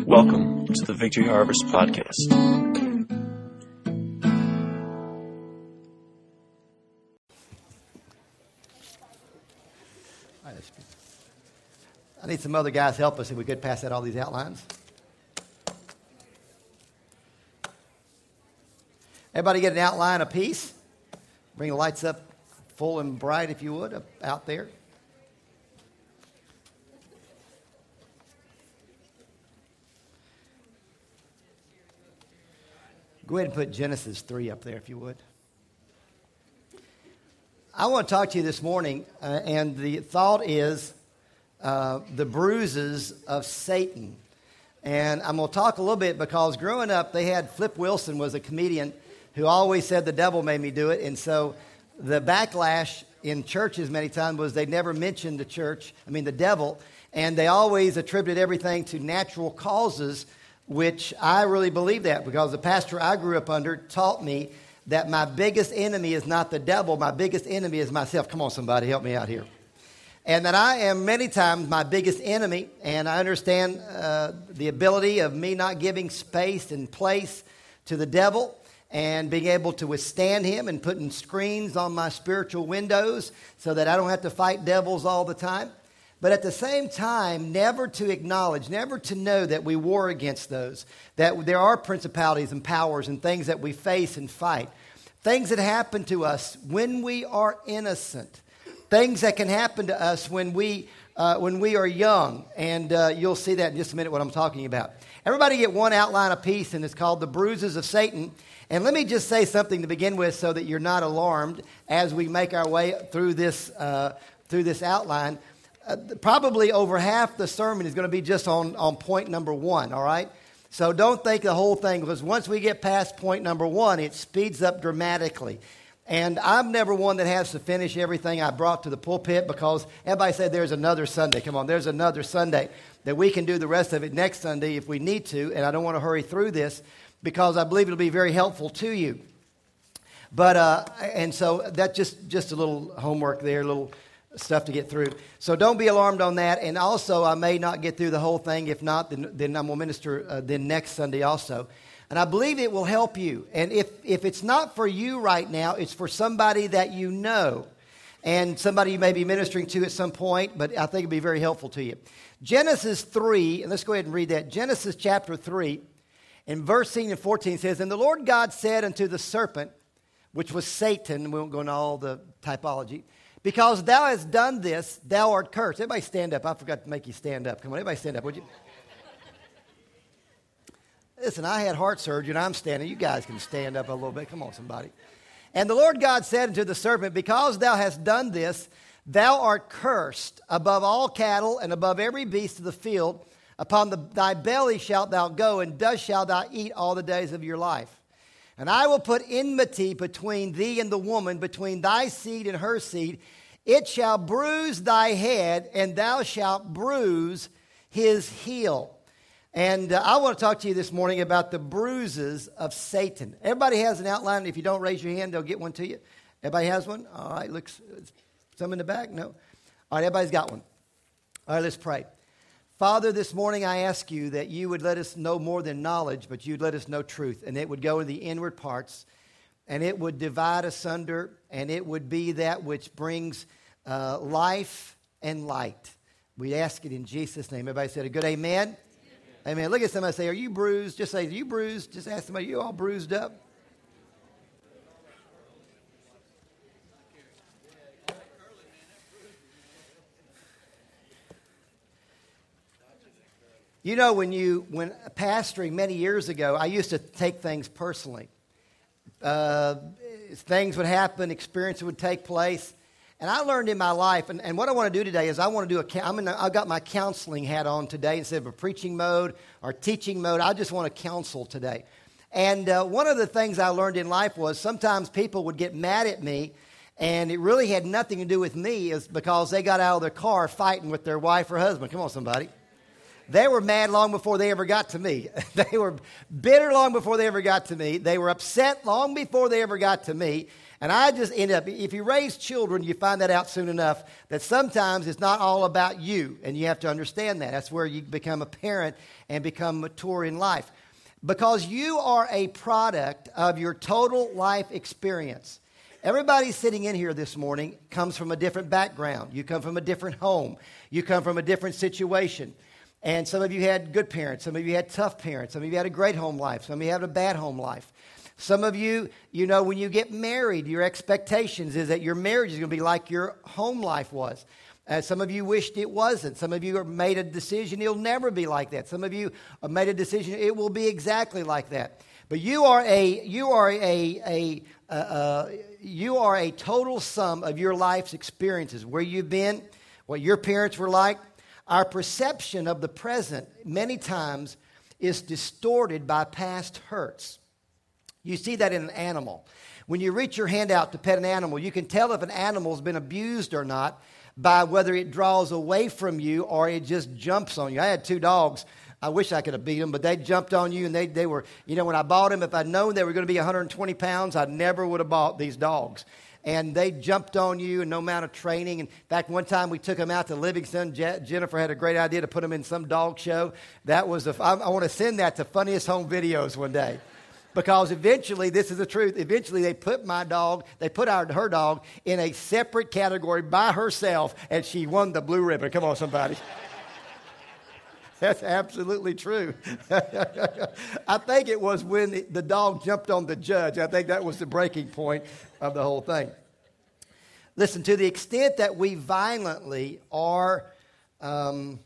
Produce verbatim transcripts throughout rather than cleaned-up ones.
Welcome to the Victory Harvest Podcast. I need some other guys to help us if we could pass out all these outlines. Everybody get an outline apiece. Bring the lights up full and bright, if you would, up out there. Go ahead and put Genesis three up there, if you would. I want to talk to you this morning, uh, and the thought is uh, the bruises of Satan. And I'm going to talk a little bit because growing up, they had Flip Wilson was a comedian who always said the devil made me do it. And so the backlash in churches many times was they never mentioned the church, I mean the devil, and they always attributed everything to natural causes, which I really believe that because the pastor I grew up under taught me that my biggest enemy is not the devil, my biggest enemy is myself. Come on, somebody, help me out here. And that I am many times my biggest enemy, and I understand uh, the ability of me not giving space and place to the devil and being able to withstand him and putting screens on my spiritual windows so that I don't have to fight devils all the time. But at the same time, never to acknowledge, never to know that we war against those, that there are principalities and powers and things that we face and fight, things that happen to us when we are innocent, things that can happen to us when we uh, when we are young, and uh, you'll see that in just a minute what I'm talking about. Everybody get one outline apiece, and it's called The Bruises of Satan. And let me just say something to begin with so that you're not alarmed as we make our way through this uh, through this outline. Uh, probably over half the sermon is going to be just on, on point number one, all right? So don't think the whole thing, because once we get past point number one, it speeds up dramatically. And I'm never one that has to finish everything I brought to the pulpit because everybody said there's another Sunday. Come on, there's another Sunday that we can do the rest of it next Sunday if we need to, and I don't want to hurry through this because I believe it'll be very helpful to you. But, uh, and so that's just, just a little homework there, a little stuff to get through. So don't be alarmed on that. And also, I may not get through the whole thing. If not, then, then I'm going to minister uh, then next Sunday also. And I believe it will help you. And if, if it's not for you right now, it's for somebody that you know. And somebody you may be ministering to at some point, but I think it'll be very helpful to you. Genesis three, and let's go ahead and read that. Genesis chapter three, and verse thirteen and fourteen says, "And the Lord God said unto the serpent," which was Satan, we won't go into all the typology, "Because thou hast done this, thou art cursed." Everybody stand up. I forgot to make you stand up. Come on, everybody stand up, would you? Listen, I had heart surgery, and I'm standing. You guys can stand up a little bit. Come on, somebody. "And the Lord God said unto the serpent, Because thou hast done this, thou art cursed above all cattle and above every beast of the field. Upon the, thy belly shalt thou go, and dust shalt thou eat all the days of your life. And I will put enmity between thee and the woman, between thy seed and her seed. It shall bruise thy head, and thou shalt bruise his heel." And uh, I want to talk to you this morning about the bruises of Satan. Everybody has an outline. If you don't raise your hand, they'll get one to you. Everybody has one? All right, looks, some in the back? No? All right, everybody's got one. All right, let's pray. Father, this morning I ask you that you would let us know more than knowledge, but you'd let us know truth, and it would go in the inward parts, and it would divide asunder, and it would be that which brings uh, life and light. We ask it in Jesus' name. Everybody said a good amen? Amen. Amen. Look at somebody and say, "Are you bruised?" Just say, "Are you bruised?" Just ask somebody, "Are you all bruised up?" You know, when you, when pastoring many years ago, I used to take things personally. Uh, things would happen, experiences would take place. And I learned in my life, and, and what I want to do today is I want to do a, I'm in a, I've got my counseling hat on today instead of a preaching mode or teaching mode. I just want to counsel today. And uh, one of the things I learned in life was sometimes people would get mad at me, and it really had nothing to do with me. It's because they got out of their car fighting with their wife or husband. Come on, somebody. They were mad long before they ever got to me. They were bitter long before they ever got to me. They were upset long before they ever got to me. And I just end up, if you raise children, you find that out soon enough, that sometimes it's not all about you, and you have to understand that. That's where you become a parent and become mature in life. Because you are a product of your total life experience. Everybody sitting in here this morning comes from a different background. You come from a different home. You come from a different situation. And some of you had good parents. Some of you had tough parents. Some of you had a great home life. Some of you had a bad home life. Some of you, you know, when you get married, your expectations is that your marriage is going to be like your home life was. Uh, some of you wished it wasn't. Some of you made a decision it'll never be like that. Some of you made a decision it will be exactly like that. But you are a you are a a uh, uh, you are a total sum of your life's experiences, where you've been, what your parents were like. Our perception of the present many times is distorted by past hurts. You see that in an animal. When you reach your hand out to pet an animal, you can tell if an animal's been abused or not by whether it draws away from you or it just jumps on you. I had two dogs. I wish I could have beat them, but they jumped on you, and they, they were, you know, when I bought them, if I'd known they were going to be one hundred twenty pounds, I never would have bought these dogs. And they jumped on you, and no amount of training. In fact, one time we took them out to Livingston. Je- Jennifer had a great idea to put them in some dog show. That was, a, I, I want to send that to Funniest Home Videos one day. Because eventually, this is the truth, eventually they put my dog, they put our, her dog in a separate category by herself, and she won the blue ribbon. Come on, somebody. That's absolutely true. I think it was when the, the dog jumped on the judge. I think that was the breaking point of the whole thing. Listen, to the extent that we violently or um,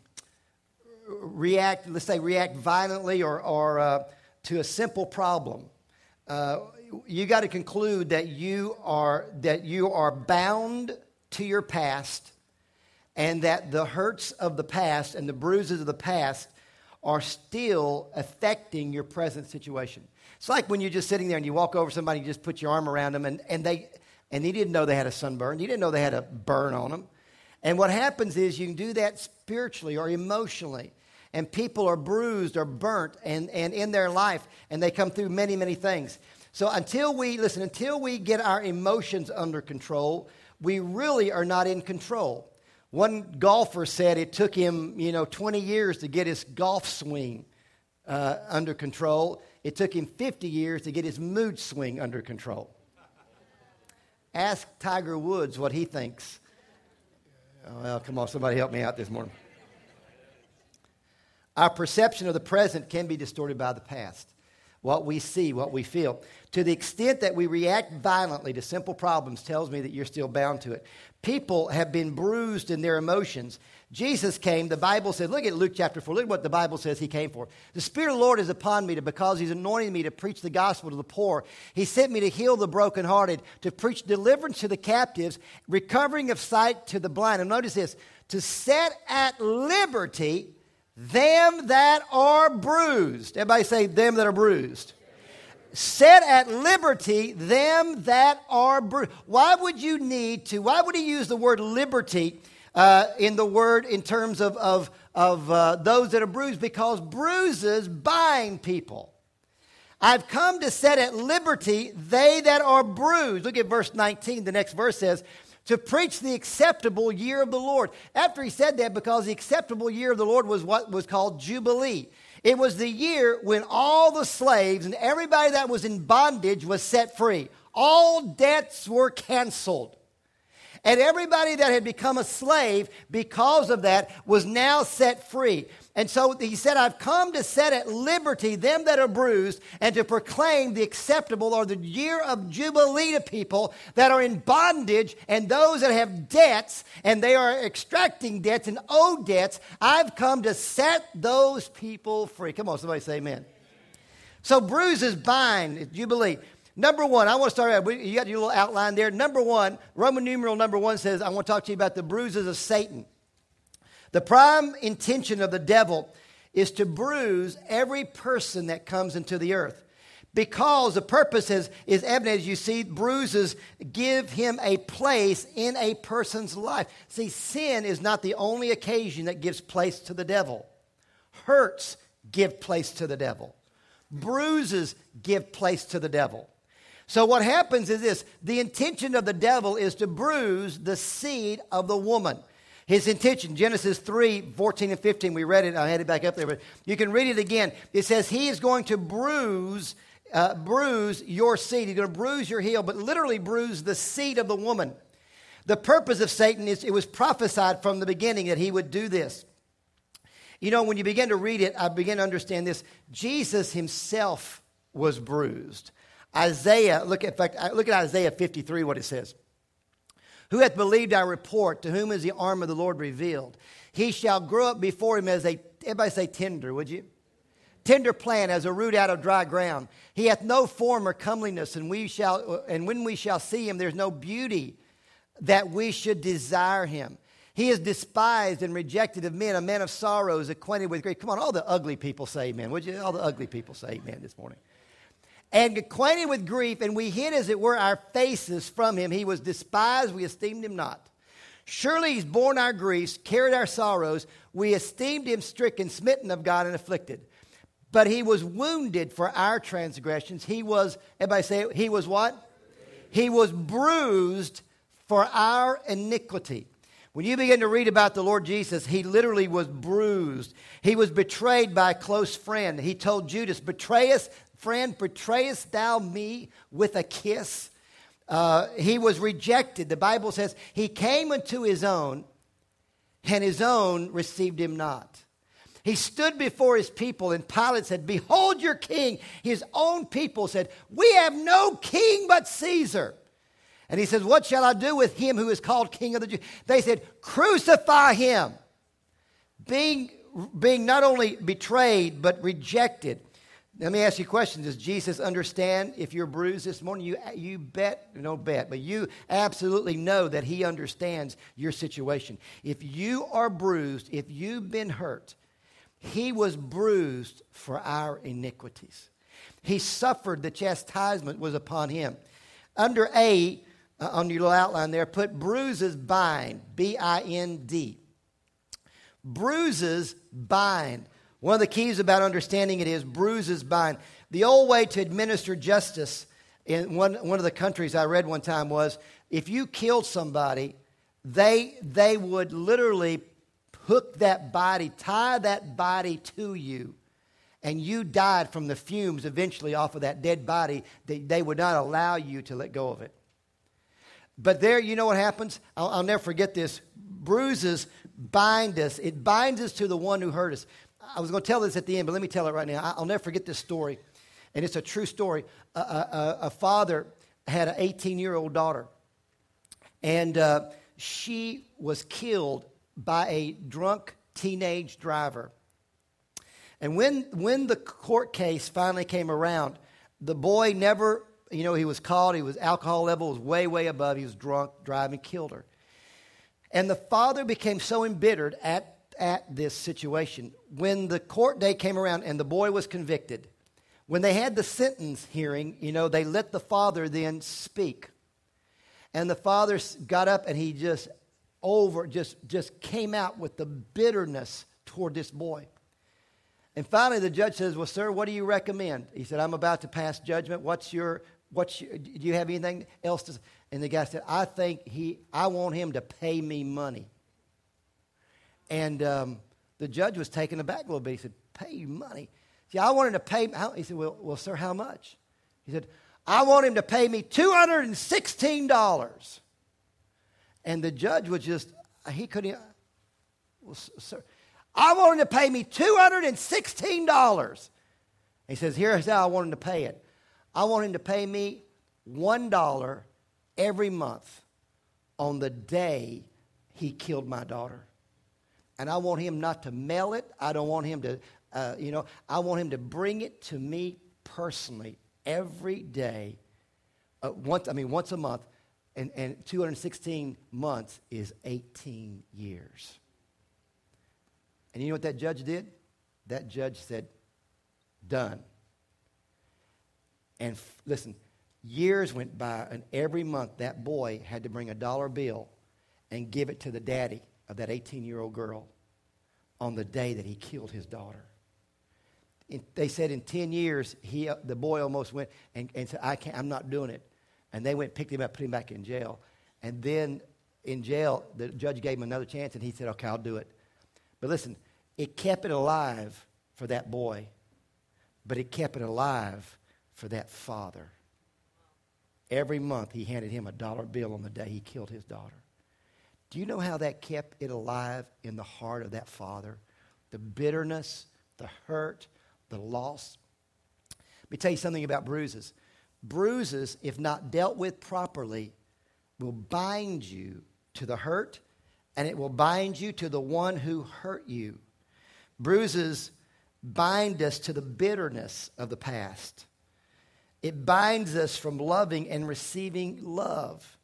react, let's say react violently or, or uh, to a simple problem, uh, you got to conclude that you are that you are bound to your past, and that the hurts of the past and the bruises of the past are still affecting your present situation. It's like when you're just sitting there and you walk over somebody, you just put your arm around them, and, and they and they didn't know they had a sunburn. You didn't know they had a burn on them. And what happens is you can do that spiritually or emotionally. And people are bruised or burnt and, and in their life, and they come through many, many things. So until we, listen, until we get our emotions under control, we really are not in control. One golfer said it took him, you know, twenty years to get his golf swing uh, under control. It took him fifty years to get his mood swing under control. Ask Tiger Woods what he thinks. Oh, well, come on, somebody help me out this morning. Our perception of the present can be distorted by the past. What we see, what we feel. To the extent that we react violently to simple problems tells me that you're still bound to it. People have been bruised in their emotions. Jesus came, the Bible says, look at Luke chapter four, look at what the Bible says he came for. The Spirit of the Lord is upon me to, because he's anointing me to preach the gospel to the poor. He sent me to heal the brokenhearted, to preach deliverance to the captives, recovering of sight to the blind. And notice this, to set at liberty them that are bruised. Everybody say, them that are bruised. Set at liberty them that are bruised. Why would you need to, why would he use the word liberty uh, in the word in terms of, of, of uh, those that are bruised? Because bruises bind people. I've come to set at liberty they that are bruised. Look at verse nineteen. The next verse says, to preach the acceptable year of the Lord. After he said that, because the acceptable year of the Lord was what was called Jubilee. It was the year when all the slaves and everybody that was in bondage was set free. All debts were canceled. And everybody that had become a slave because of that was now set free. And so he said, I've come to set at liberty them that are bruised and to proclaim the acceptable or the year of Jubilee to people that are in bondage and those that have debts and they are extracting debts and owe debts. I've come to set those people free. Come on, somebody say amen. So bruises bind, Jubilee. Number one, I want to start out, you got your little outline there. Number one, Roman numeral number one says, I want to talk to you about the bruises of Satan. The prime intention of the devil is to bruise every person that comes into the earth. Because the purpose is, is evident, as you see, bruises give him a place in a person's life. See, sin is not the only occasion that gives place to the devil. Hurts give place to the devil. Bruises give place to the devil. So what happens is this. The intention of the devil is to bruise the seed of the woman. His intention, Genesis three, fourteen and fifteen, we read it. I had it back up there, but you can read it again. It says he is going to bruise, uh, bruise your seed. He's going to bruise your heel, but literally bruise the seed of the woman. The purpose of Satan is, it was prophesied from the beginning that he would do this. You know, when you begin to read it, I begin to understand this. Jesus himself was bruised. Isaiah, look at, in fact, look at Isaiah fifty-three, what it says. Who hath believed our report? To whom is the arm of the Lord revealed? He shall grow up before him as a, everybody say tender, would you? Tender plant as a root out of dry ground. He hath no form or comeliness, and we shall, and when we shall see him, there's no beauty that we should desire him. He is despised and rejected of men, a man of sorrows, acquainted with grief. Come on, all the ugly people say amen. Would you? All the ugly people say amen this morning. And acquainted with grief, and we hid, as it were, our faces from him. He was despised, we esteemed him not. Surely he's borne our griefs, carried our sorrows. We esteemed him stricken, smitten of God, and afflicted. But he was wounded for our transgressions. He was, everybody say it, he was what? He was bruised for our iniquity. When you begin to read about the Lord Jesus, he literally was bruised. He was betrayed by a close friend. He told Judas, betrayest, friend, betrayest thou me with a kiss? Uh, he was rejected. The Bible says he came unto his own, and his own received him not. He stood before his people, and Pilate said, behold your king. His own people said, we have no king but Caesar. And he says, what shall I do with him who is called King of the Jews? They said, crucify him. Being, being not only betrayed, but rejected. Let me ask you a question. Does Jesus understand if you're bruised this morning? You, you bet, no bet, but you absolutely know that he understands your situation. If you are bruised, if you've been hurt, he was bruised for our iniquities. He suffered, the chastisement was upon him. Under A, uh, on your little outline there, put bruises bind, B I N D. Bruises bind. One of the keys about understanding it is bruises bind. The old way to administer justice in one, one of the countries I read one time was, if you killed somebody, they, they would literally hook that body, tie that body to you, and you died from the fumes eventually off of that dead body. They, they would not allow you to let go of it. But there, you know what happens? I'll, I'll never forget this. Bruises bind us. It binds us to the one who hurt us. I was going to tell this at the end, but let me tell it right now. I'll never forget this story, and it's a true story. A, a, a father had an eighteen-year-old daughter, and uh, she was killed by a drunk teenage driver. And when when the court case finally came around, the boy never, you know, he was caught. He was alcohol level was way, way above. He was drunk, driving, killed her. And the father became so embittered at at this situation. When the court day came around and the boy was convicted, when they had the sentence hearing, you know, they let the father then speak. And the father got up and he just over, just, just came out with the bitterness toward this boy. And finally the judge says, well, sir, what do you recommend? He said, I'm about to pass judgment. What's your, what's your, do you have anything else to say? And the guy said, I think he, I want him to pay me money. And um, the judge was taken aback a little bit. He said, pay you money? See, I want him to pay, how? He said, well, well, sir, how much? He said, I want him to pay me two hundred sixteen dollars. And the judge was just, he couldn't, well, sir, I want him to pay me two hundred sixteen dollars. He says, here's how I want him to pay it. I want him to pay me one dollar every month on the day he killed my daughter. And I want him not to mail it. I don't want him to, uh, you know, I want him to bring it to me personally every day. Uh, once, I mean, once a month. And, and two hundred sixteen months is eighteen years. And you know what that judge did? That judge said, done. And f- listen, years went by, and every month that boy had to bring a dollar bill and give it to the daddy of that eighteen-year-old girl on the day that he killed his daughter. in, they said in ten years, he, uh, the boy almost went and, and said, I can't, I'm not doing it. And they went, picked him up, put him back in jail. And then in jail, the judge gave him another chance, and he said, okay, I'll do it. But listen, it kept it alive for that boy, but it kept it alive for that father. Every month, he handed him a dollar bill on the day he killed his daughter. Do you know how that kept it alive in the heart of that father? The bitterness, the hurt, the loss. Let me tell you something about bruises. Bruises, if not dealt with properly, will bind you to the hurt, and it will bind you to the one who hurt you. Bruises bind us to the bitterness of the past. It binds us from loving and receiving love.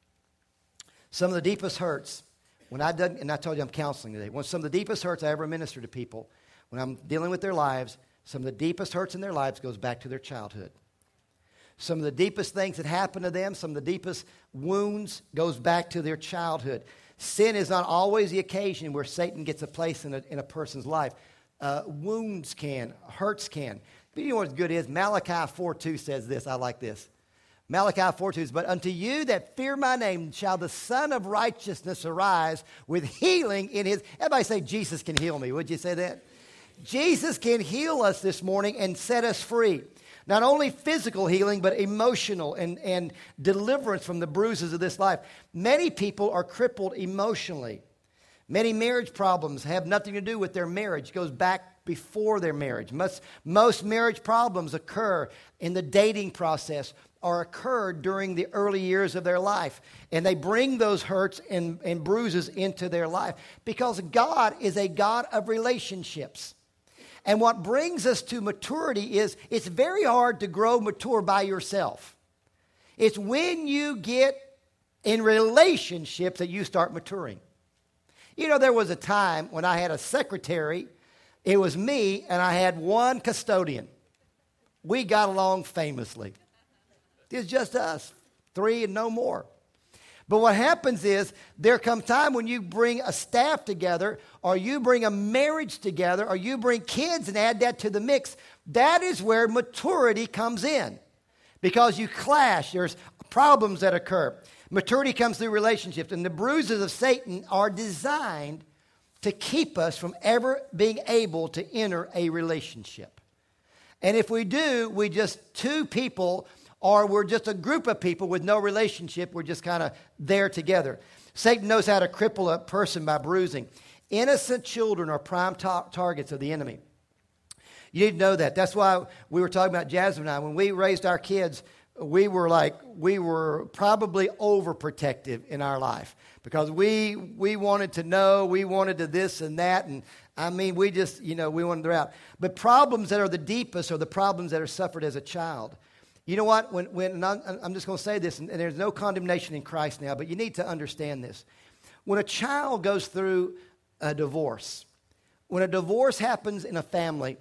Some of the deepest hurts, when I done, and I told you I'm counseling today, one some of the deepest hurts I ever minister to people, when I'm dealing with their lives, some of the deepest hurts in their lives goes back to their childhood. Some of the deepest things that happen to them, some of the deepest wounds goes back to their childhood. Sin is not always the occasion where Satan gets a place in a, in a person's life. Uh, wounds can, hurts can. But you know what's good is? Malachi four two says this. I like this. Malachi four two says, but unto you that fear my name shall the Son of Righteousness arise with healing in his... Everybody say, Jesus can heal me. Would you say that? Jesus can heal us this morning and set us free. Not only physical healing, but emotional and, and deliverance from the bruises of this life. Many people are crippled emotionally. Many marriage problems have nothing to do with their marriage. It goes back before their marriage. Most, most marriage problems occur in the dating process or occurred during the early years of their life. And they bring those hurts and, and bruises into their life because God is a God of relationships. And what brings us to maturity is it's very hard to grow mature by yourself. It's when you get in relationships that you start maturing. You know, there was a time when I had a secretary. It was me, and I had one custodian. We got along famously. It's just us, three and no more. But what happens is there comes time when you bring a staff together or you bring a marriage together or you bring kids and add that to the mix. That is where maturity comes in because you clash. There's problems that occur. Maturity comes through relationships, and the bruises of Satan are designed to keep us from ever being able to enter a relationship. And if we do, we just two people, or we're just a group of people with no relationship. We're just kind of there together. Satan knows how to cripple a person by bruising. Innocent children are prime ta- targets of the enemy. You need to know that. That's why we were talking about Jasmine and I. When we raised our kids, we were like, we were probably overprotective in our life because we we wanted to know, we wanted to this and that, and I mean, we just, you know, we wanted her out. But problems that are the deepest are the problems that are suffered as a child. You know what? When when and I'm, I'm just going to say this, and, and there's no condemnation in Christ now, but you need to understand this. When a child goes through a divorce, when a divorce happens in a family,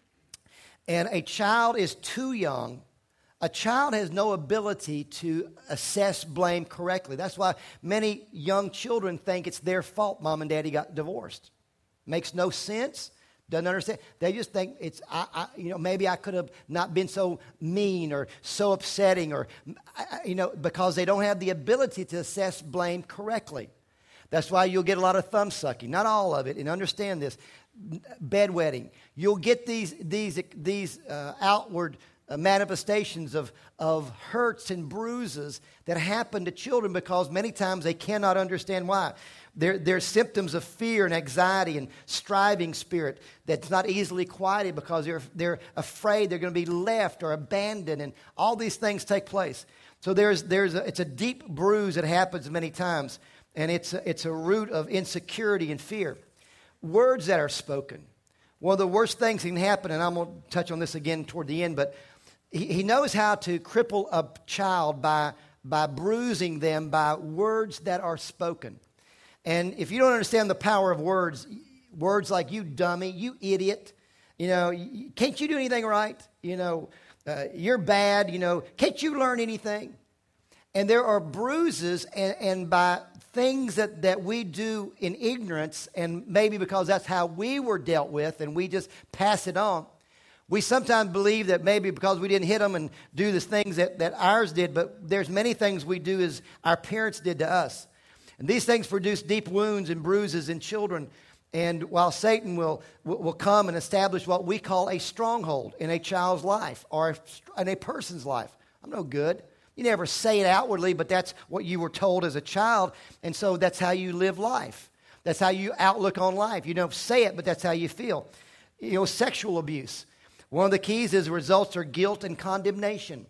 and a child is too young, a child has no ability to assess blame correctly. That's why many young children think it's their fault mom and daddy got divorced. Makes no sense. Doesn't understand. They just think it's, I, I, you know, maybe I could have not been so mean or so upsetting or, you know, because they don't have the ability to assess blame correctly. That's why you'll get a lot of thumb sucking. Not all of it. And understand this. Bedwetting. You'll get these these these uh, outward uh, manifestations of of hurts and bruises that happen to children because many times they cannot understand why. There, there's symptoms of fear and anxiety and striving spirit that's not easily quieted because they're they're afraid they're going to be left or abandoned, and all these things take place. So there's there's a, it's a deep bruise that happens many times, and it's a, it's a root of insecurity and fear. Words that are spoken. One of the worst things that can happen, and I'm going to touch on this again toward the end, but he, he knows how to cripple a child by by bruising them by words that are spoken. And if you don't understand the power of words, words like you dummy, you idiot, you know, can't you do anything right? You know, uh, you're bad, you know, can't you learn anything? And there are bruises and, and by things that, that we do in ignorance, and maybe because that's how we were dealt with and we just pass it on, We sometimes believe that maybe because we didn't hit them and do the things that, that ours did, but there's many things we do as our parents did to us. And these things produce deep wounds and bruises in children. And while Satan will, will, will come and establish what we call a stronghold in a child's life or in a person's life. I'm no good. You never say it outwardly, but that's what you were told as a child. And so that's how you live life. That's how you outlook on life. You don't say it, but that's how you feel. You know, sexual abuse. One of the keys is results are guilt and condemnation.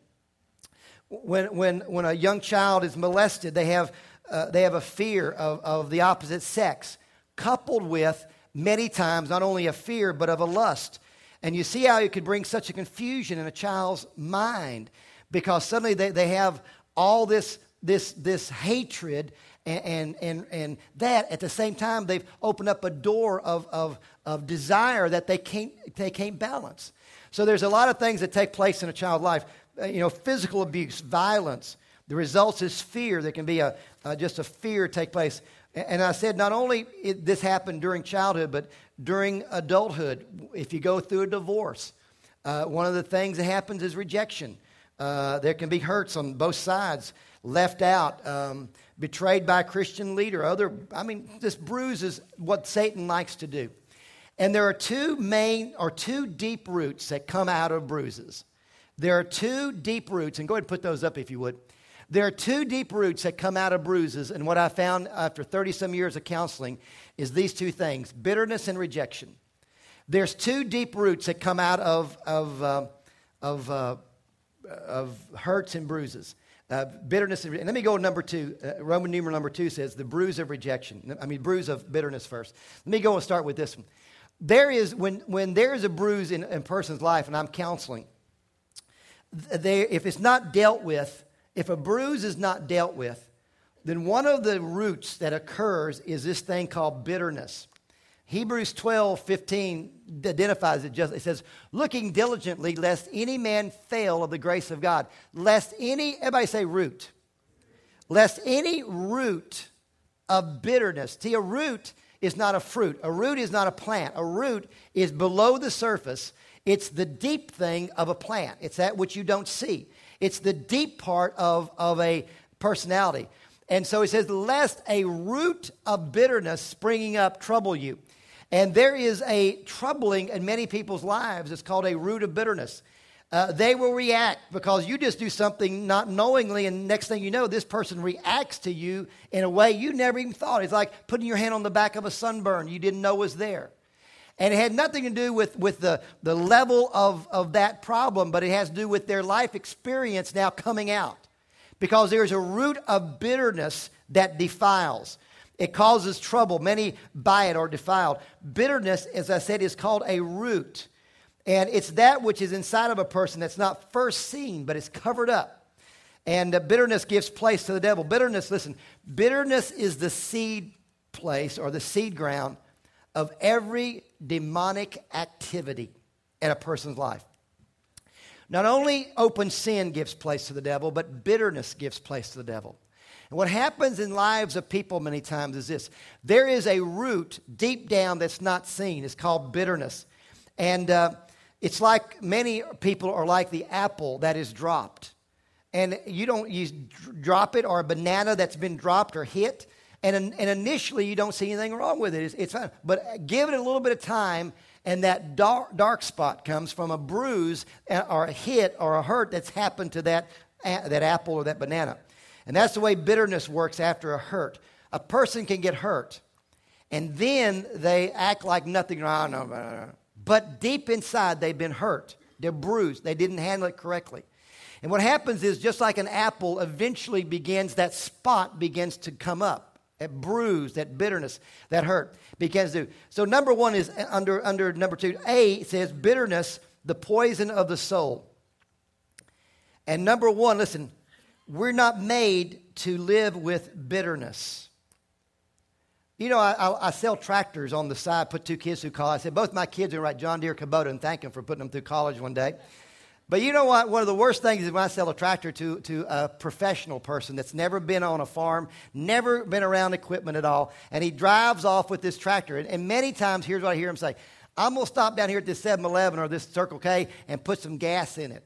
When when when a young child is molested, they have uh, they have a fear of, of the opposite sex, coupled with many times not only a fear but of a lust. And you see how it could bring such a confusion in a child's mind, because suddenly they, they have all this this this hatred and, and and and that at the same time they've opened up a door of of of desire that they can't they can't balance. So there's a lot of things that take place in a child's life. Uh, you know, physical abuse, violence. The results is fear. There can be a uh, just a fear take place. And, and I said not only it, this happened during childhood, but during adulthood. If you go through a divorce, uh, one of the things that happens is rejection. Uh, there can be hurts on both sides, left out, um, betrayed by a Christian leader. Other, I mean, this bruises what Satan likes to do. And there are two main or two deep roots that come out of bruises. There are two deep roots, and go ahead and put those up if you would. There are two deep roots that come out of bruises, and what I found after thirty-some years of counseling is these two things, bitterness and rejection. There's two deep roots that come out of, of, uh, of, uh, of hurts and bruises. Uh, bitterness and, and let me go to number two. Uh, Roman numeral number two says the bruise of rejection. I mean, bruise of bitterness first. Let me go and start with this one. There is, when, when there is a bruise in, in a person's life, and I'm counseling, they, if it's not dealt with, if a bruise is not dealt with, then one of the roots that occurs is this thing called bitterness. Hebrews twelve fifteen identifies it just. It says, looking diligently lest any man fail of the grace of God. Lest any, everybody say root. Lest any root of bitterness. See, a root is not a fruit. A root is not a plant. A root is below the surface. It's the deep thing of a plant. It's that which you don't see. It's the deep part of, of a personality. And so he says, lest a root of bitterness springing up trouble you. And there is a troubling in many people's lives. It's called a root of bitterness. Uh, they will react because you just do something not knowingly, and next thing you know, this person reacts to you in a way you never even thought. It's like putting your hand on the back of a sunburn you didn't know was there. And it had nothing to do with, with the, the level of, of that problem, but it has to do with their life experience now coming out. Because there's a root of bitterness that defiles. It causes trouble. Many by it are defiled. Bitterness, as I said, is called a root. And it's that which is inside of a person that's not first seen, but it's covered up. And uh, bitterness gives place to the devil. Bitterness, listen, bitterness is the seed place or the seed ground of every demonic activity in a person's life. Not only open sin gives place to the devil, but bitterness gives place to the devil. And what happens in lives of people many times is this. There is a root deep down that's not seen. It's called bitterness. And uh, it's like many people are like the apple that is dropped. And you don't you drop it, or a banana that's been dropped or hit. And, and initially you don't see anything wrong with it. It's, it's fine. But give it a little bit of time, and that dark, dark spot comes from a bruise or a hit or a hurt that's happened to that, that apple or that banana. And that's the way bitterness works after a hurt. A person can get hurt, and then they act like nothing. Oh, no, no, no. But deep inside, they've been hurt. They're bruised. They didn't handle it correctly. And what happens is, just like an apple eventually begins, that spot begins to come up. That bruise, that bitterness, that hurt begins to. So number one is under, under number two. A says bitterness, the poison of the soul. And number one, listen, we're not made to live with bitterness. You know, I, I, I sell tractors on the side, put two kids through college. I said, both my kids are write John Deere Kubota and thank them for putting them through college one day. But you know what? One of the worst things is when I sell a tractor to, to a professional person that's never been on a farm, never been around equipment at all, and he drives off with this tractor. And, and many times, here's what I hear him say, I'm going to stop down here at this seven eleven or this Circle K and put some gas in it.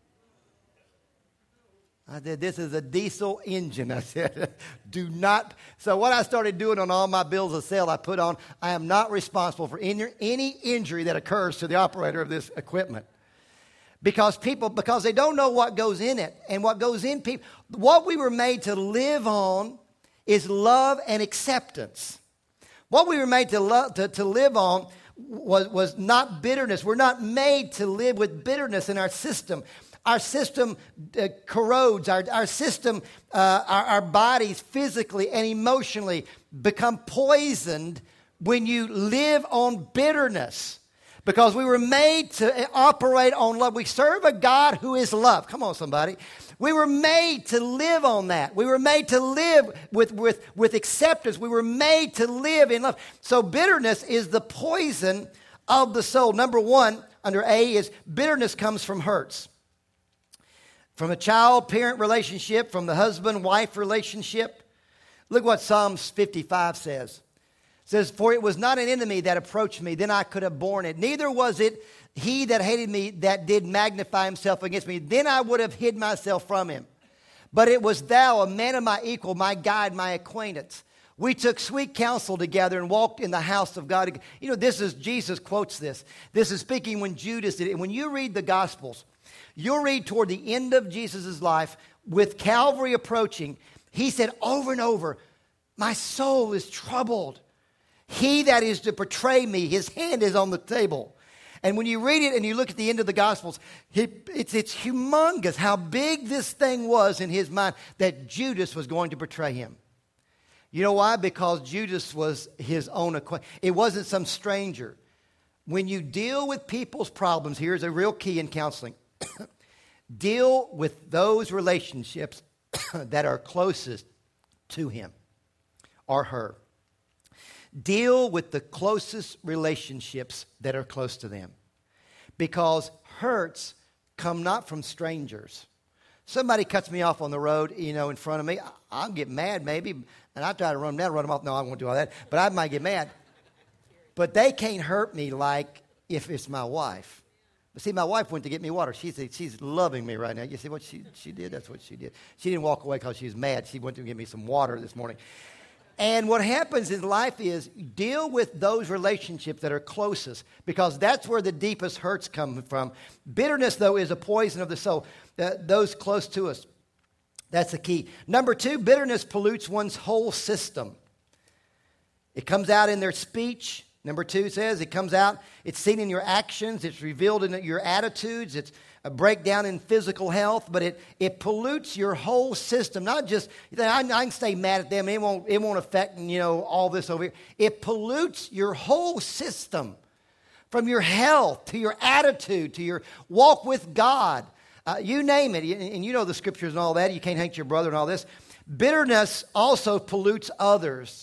I said, this is a diesel engine. I said, do not. So what I started doing on all my bills of sale I put on, I am not responsible for any, any injury that occurs to the operator of this equipment. Because people, because they don't know what goes in it. And what goes in people, what we were made to live on is love and acceptance. What we were made to, love, to, to live on was, was not bitterness. We're not made to live with bitterness in our system. Our system uh, corrodes. Our, our system, uh, our, our bodies physically and emotionally become poisoned when you live on bitterness. Because we were made to operate on love. We serve a God who is love. Come on, somebody. We were made to live on that. We were made to live with, with, with acceptance. We were made to live in love. So bitterness is the poison of the soul. Number one, under A, is bitterness comes from hurts. From a child-parent relationship, from the husband-wife relationship. Look what Psalms fifty-five says. It says, for it was not an enemy that approached me, then I could have borne it. Neither was it he that hated me that did magnify himself against me. Then I would have hid myself from him. But it was thou, a man of my equal, my guide, my acquaintance. We took sweet counsel together and walked in the house of God. You know, this is, Jesus quotes this. This is speaking when Judas did it. When you read the Gospels, you'll read toward the end of Jesus' life, with Calvary approaching, he said over and over, my soul is troubled. He that is to betray me, his hand is on the table. And when you read it and you look at the end of the Gospels, he, it's, it's humongous how big this thing was in his mind that Judas was going to betray him. You know why? Because Judas was his own acquaintance. It wasn't some stranger. When you deal with people's problems, here's a real key in counseling. Deal with those relationships that are closest to him or her. Deal with the closest relationships that are close to them. Because hurts come not from strangers. Somebody cuts me off on the road, you know, in front of me. I'll get mad maybe, and I try to run them down, run them off. No, I won't do all that. But I might get mad. But they can't hurt me like if it's my wife. But see, my wife went to get me water. She's, she's loving me right now. You see what she, she did? That's what she did. She didn't walk away because she was mad. She went to get me some water this morning. And what happens in life is deal with those relationships that are closest, because that's where the deepest hurts come from. Bitterness, though, is a poison of the soul. Uh, those close to us. That's the key. Number two, bitterness pollutes one's whole system. It comes out in their speech. Number two says it comes out, it's seen in your actions, it's revealed in your attitudes, it's a breakdown in physical health, but it, it pollutes your whole system. Not just, I, I can stay mad at them, it won't, it won't affect, you know, all this over here. It pollutes your whole system, from your health to your attitude to your walk with God. Uh, you name it, and you know the scriptures and all that. You can't hate your brother and all this. Bitterness also pollutes others.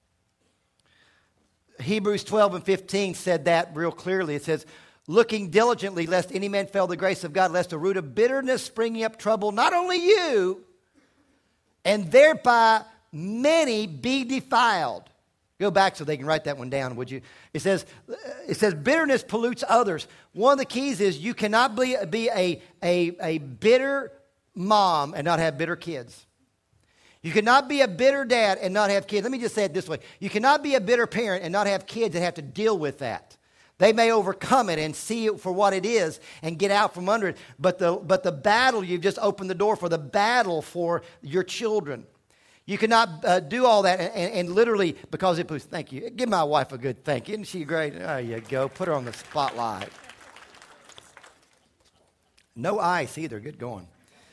Hebrews twelve and fifteen said that real clearly. It says, looking diligently lest any man fail the grace of God, lest a root of bitterness springing up trouble not only you, and thereby many be defiled. Go back so they can write that one down, would you? It says, it says bitterness pollutes others. One of the keys is you cannot be, be a, a, a bitter mom and not have bitter kids. You cannot be a bitter dad and not have kids. Let me just say it this way. You cannot be a bitter parent and not have kids that have to deal with that. They may overcome it and see it for what it is and get out from under it. But the, but the battle, you've just opened the door for the battle for your children. You cannot uh, do all that and, and, and literally, because it was, thank you. Give my wife a good thank you. Isn't she great? There you go. Put her on the spotlight. No ice either. Good going.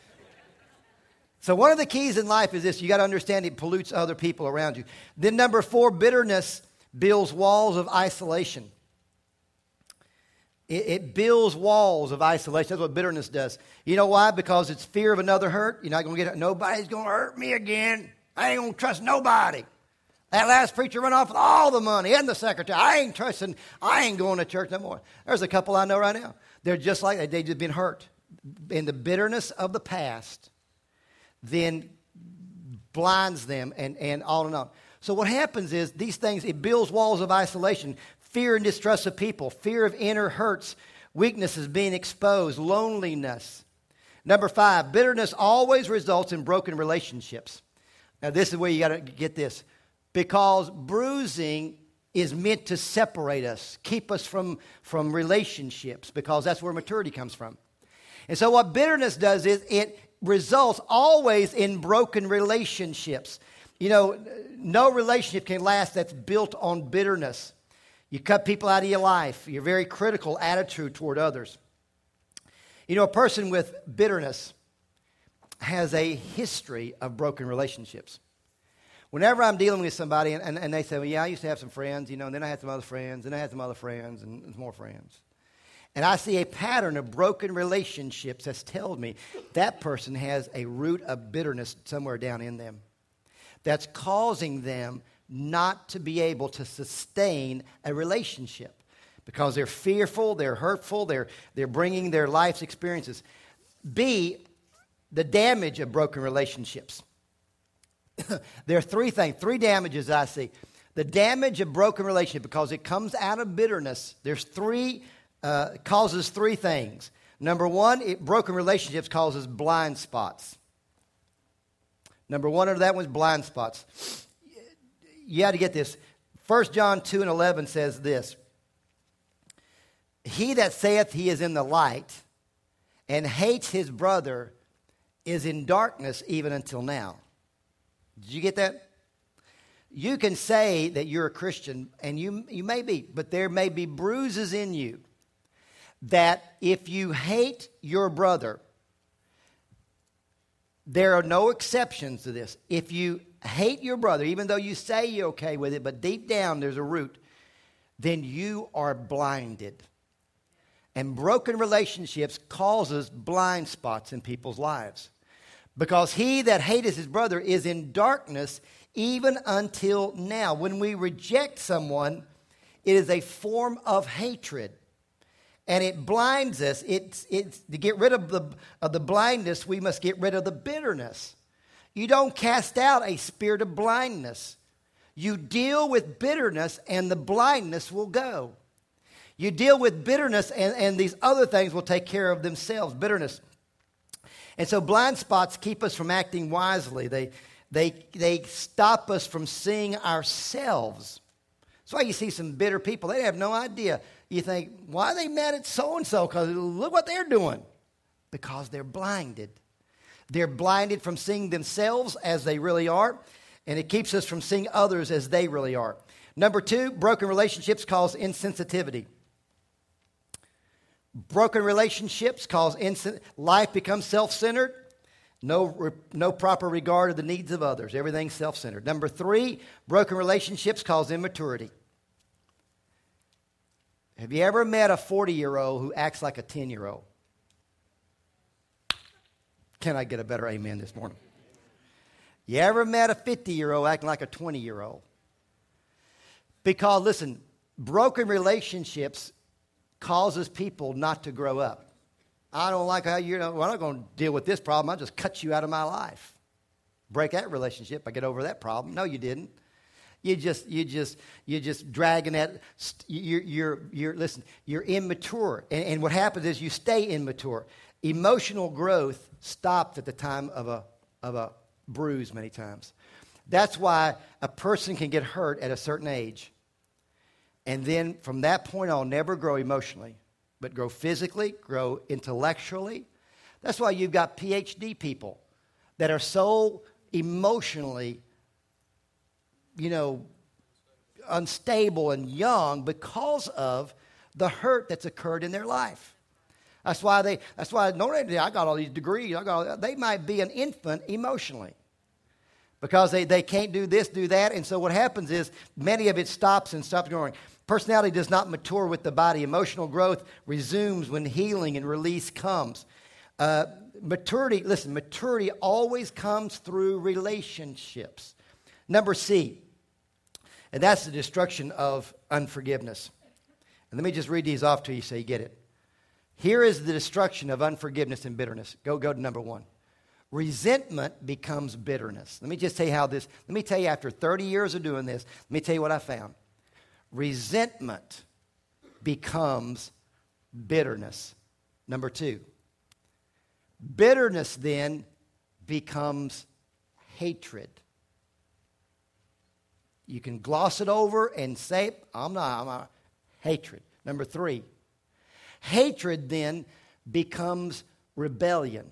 So one of the keys in life is this. You got to understand it pollutes other people around you. Then number four, bitterness builds walls of isolation. It, it builds walls of isolation. That's what bitterness does. You know why? Because it's fear of another hurt. You're not going to get it. Nobody's going to hurt me again. I ain't going to trust nobody. That last preacher run off with all the money and the secretary. I ain't trusting. I ain't going to church no more. There's a couple I know right now. They're just like that. They've just been hurt. In the bitterness of the past, then blinds them and, and on and on. So what happens is these things, it builds walls of isolation, fear and distrust of people, fear of inner hurts, weaknesses being exposed, loneliness. Number five, bitterness always results in broken relationships. Now this is where you got to get this. Because bruising is meant to separate us, keep us from, from relationships, because that's where maturity comes from. And so what bitterness does is it results always in broken relationships. You know, no relationship can last that's built on bitterness. You cut people out of your life. You're very critical attitude toward others. You know, a person with bitterness has a history of broken relationships. Whenever I'm dealing with somebody and, and, and they say, well, yeah, I used to have some friends, you know, and then I had some other friends, and I had some other friends, and, and more friends. And I see a pattern of broken relationships that's told me that person has a root of bitterness somewhere down in them that's causing them not to be able to sustain a relationship because they're fearful, they're hurtful, they're, they're bringing their life's experiences. B, the damage of broken relationships. There are three things, three damages I see. The damage of broken relationship, because it comes out of bitterness, there's three, uh, causes three things. Number one, it, broken relationships causes blind spots. Number one under that one is blind spots. You had to get this. First John two and eleven says this. He that saith he is in the light and hates his brother is in darkness even until now. Did you get that? You can say that you're a Christian, and you, you may be, but there may be bruises in you that if you hate your brother, there are no exceptions to this. If you hate your brother, even though you say you're okay with it, but deep down there's a root, then you are blinded. And broken relationships causes blind spots in people's lives. Because he that hateth his brother is in darkness even until now. When we reject someone, it is a form of hatred. And it blinds us. It's, it's, to get rid of the, of the blindness, we must get rid of the bitterness. You don't cast out a spirit of blindness. You deal with bitterness and the blindness will go. You deal with bitterness and, and these other things will take care of themselves. Bitterness. And so blind spots keep us from acting wisely. They, they, they stop us from seeing ourselves. That's why you see some bitter people. They have no idea. You think, why are they mad at so-and-so? Because look what they're doing. Because they're blinded. They're blinded from seeing themselves as they really are. And it keeps us from seeing others as they really are. Number two, broken relationships cause insensitivity. Broken relationships cause instant, life becomes self-centered. No, no proper regard of the needs of others. Everything's self-centered. Number three, broken relationships cause immaturity. Have you ever met a forty-year-old who acts like a ten-year-old? Can I get a better amen this morning? You ever met a fifty-year-old acting like a twenty-year-old? Because, listen, broken relationships causes people not to grow up. I don't like how you're, well, I'm not going to deal with this problem. I'll just cut you out of my life. Break that relationship. I get over that problem. No, you didn't. You just, you just, you're just dragging that. You're, you're, you're, listen, you're immature. And, and what happens is you stay immature. Emotional growth stops at the time of a, of a bruise many times. That's why a person can get hurt at a certain age. And then from that point on, never grow emotionally, but grow physically, grow intellectually. That's why you've got P H D people that are so emotionally, you know, unstable and young because of the hurt that's occurred in their life. That's why they, that's why, no, I got all these degrees, I got all, they might be an infant emotionally. Because they, they can't do this, do that. And so what happens is many of it stops and stops growing. Personality does not mature with the body. Emotional growth resumes when healing and release comes. Uh, maturity, listen, maturity always comes through relationships. Number C, and that's the destruction of unforgiveness. And let me just read these off to you so you get it. Here is the destruction of unforgiveness and bitterness. Go, go to number one. resentment becomes bitterness. Let me just tell you how this, let me tell you after thirty years of doing this, let me tell you what I found. Resentment becomes bitterness. Number two, bitterness then becomes hatred. You can gloss it over and say, I'm not, I'm not. Hatred. Number three, hatred then becomes rebellion.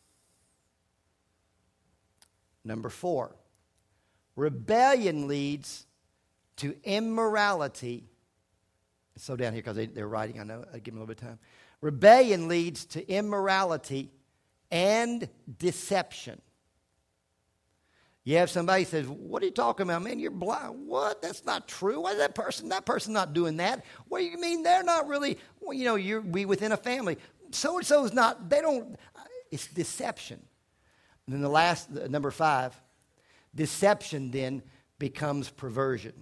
Number four, rebellion leads to immorality. Slow down here because they, they're writing. I know. I'll give them a little bit of time. Rebellion leads to immorality and deception. You have somebody who says, what are you talking about? Man, you're blind. What? That's not true. Why is that person? That person's not doing that. What do you mean? They're not really, well, you know, you're we within a family. So-and-so is not, they don't, it's deception. And then the last, number five, deception then becomes perversion.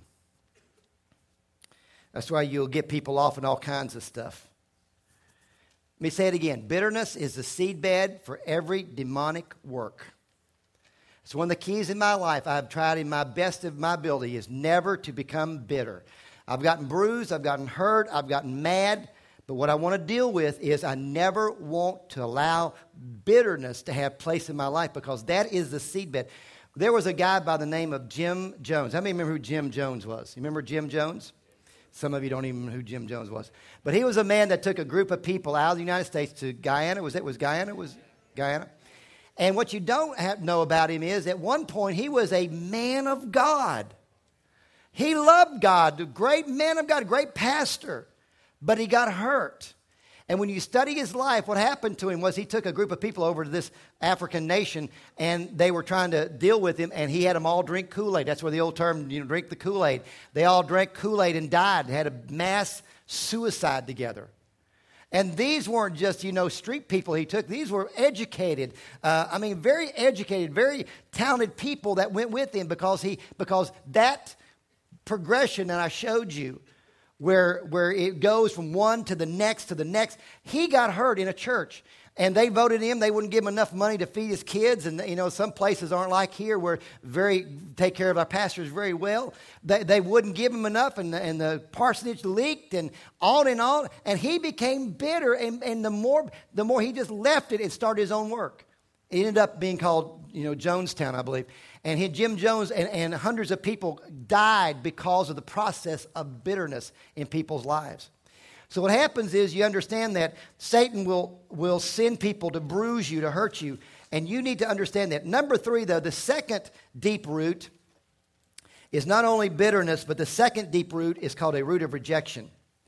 That's why you'll get people off in all kinds of stuff. Let me say it again. Bitterness is the seedbed for every demonic work. It's one of the keys in my life I've tried in my best of my ability is never to become bitter. I've gotten bruised, I've gotten hurt, I've gotten mad, but what I want to deal with is I never want to allow bitterness to have place in my life because that is the seedbed. There was a guy by the name of Jim Jones. How many remember who Jim Jones was? You remember Jim Jones? Some of you don't even know who Jim Jones was. But he was a man that took a group of people out of the United States to Guyana. Was it was Guyana? Was Guyana? And what you don't have, know about him is at one point he was a man of God. He loved God, a great man of God, a great pastor. But he got hurt. And when you study his life, what happened to him was he took a group of people over to this African nation and they were trying to deal with him and he had them all drink Kool-Aid. That's where the old term, you know, drink the Kool-Aid. They all drank Kool-Aid and died, had a mass suicide together. And these weren't just, you know, street people he took. These were educated, uh, I mean, very educated, very talented people that went with him because he, because that progression that I showed you, where, where it goes from one to the next to the next, he got hurt in a church. And they voted him. They wouldn't give him enough money to feed his kids. And, you know, some places aren't like here where very take care of our pastors very well. They, they wouldn't give him enough, and the, and the parsonage leaked, and on and on. And he became bitter, and, and the more the more he just left it and started his own work. It ended up being called, you know, Jonestown, I believe. And he, Jim Jones and, and hundreds of people died because of the process of bitterness in people's lives. So what happens is you understand that Satan will, will send people to bruise you, to hurt you. And you need to understand that. Number three, though, the second deep root is not only bitterness, but the second deep root is called a root of rejection.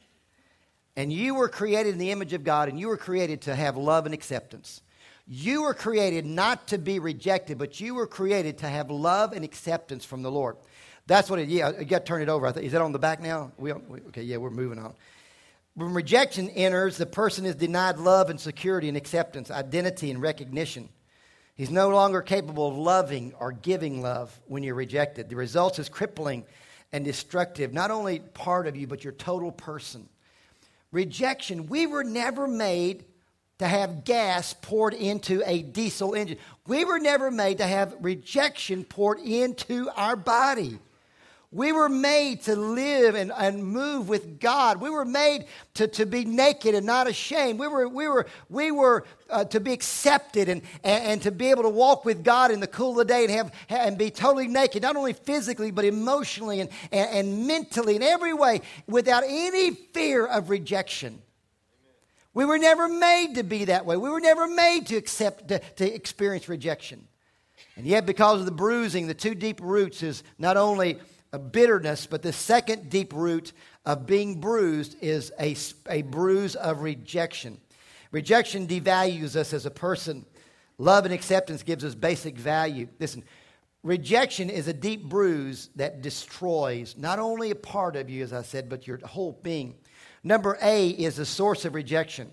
And you were created in the image of God, and you were created to have love and acceptance. You were created not to be rejected, but you were created to have love and acceptance from the Lord. That's what it, yeah, you got to turn it over. I think, is that on the back now? We, we, okay, yeah, we're moving on. When rejection enters, the person is denied love and security and acceptance, identity and recognition. He's no longer capable of loving or giving love when you're rejected. The result is crippling and destructive, not only part of you, but your total person. Rejection, we were never made to have gas poured into a diesel engine. We were never made to have rejection poured into our body. We were made to live and, and move with God. We were made to, to be naked and not ashamed. We were, we were, we were uh, to be accepted and, and, and to be able to walk with God in the cool of the day and, have, and be totally naked, not only physically, but emotionally and, and, and mentally in every way, without any fear of rejection. We were never made to be that way. We were never made to accept, to, to experience rejection. And yet, because of the bruising, the two deep roots is not only a bitterness, but the second deep root of being bruised is a, a bruise of rejection. Rejection devalues us as a person. Love and acceptance gives us basic value. Listen, rejection is a deep bruise that destroys not only a part of you, as I said, but your whole being. Number A is the source of rejection.